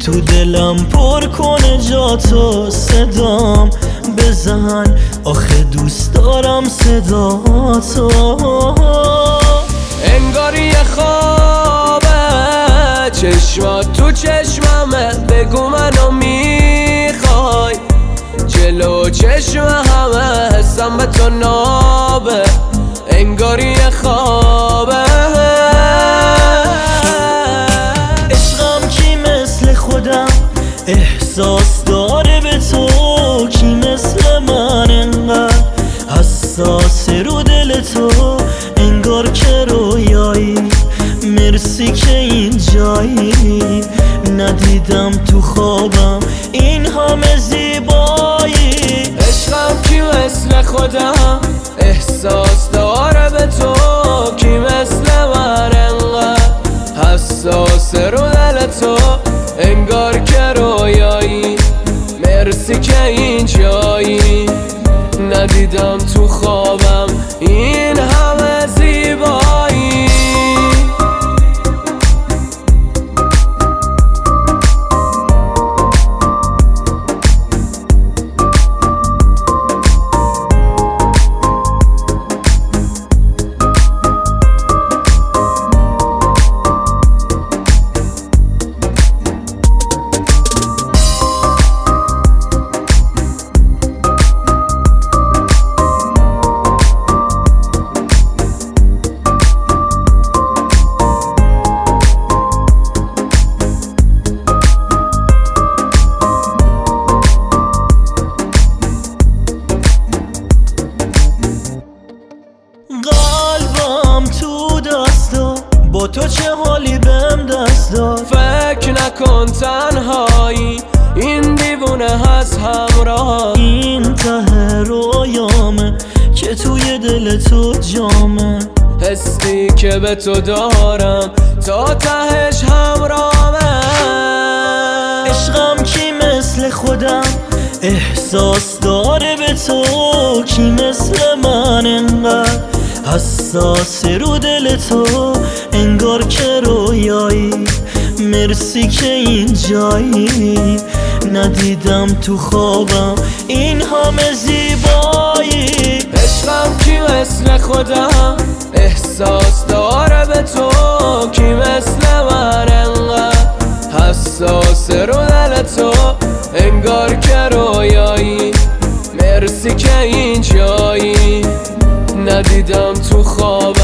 تو دلم پر کنه جاتو صدام بزن، آخه دوست دارم صداتو. انگار یه خوابه، چشمات تو چشممه، بگو منو میخوای، جلو چشم همه حسم به تو نابه، انگار یه خوابه. عشقم کی مثل خودم احساس داره به تو، کی مثل من انقدر حساس رو دل تو، انگار که رویایی، مرسی که اینجایی، ندیدم تو خوابم این همه زیبایی. عشقم کی مثل خودم احساس داره به تو، کی مثل من انقدر حساس رو دل تو، انگار که رویایی، مرسی که اینجایی، ندیدم تو خوابم این همه زیبایی. قلبم تو دستا، با تو چه حالی بهم دست داد، فکر نکن تنهایی، این دیوونه هست همراه، این ته رویامه که توی دل تو جامه، حسی که به تو دارم تا تهش همراهمه. عشقم کی مثل خودم احساس داره به تو، کی مثل من انقدر حساس رو دل تو، انگار که رویایی، مرسی که اینجایی، ندیدم تو خوابم این همه زیبایی. عشقم کی مثل خودم احساس داره به تو، کی مثل من انقدر حساس رو دل تو، انگار که رویایی، مرسی که اینجایی، ندیدم تو خوابم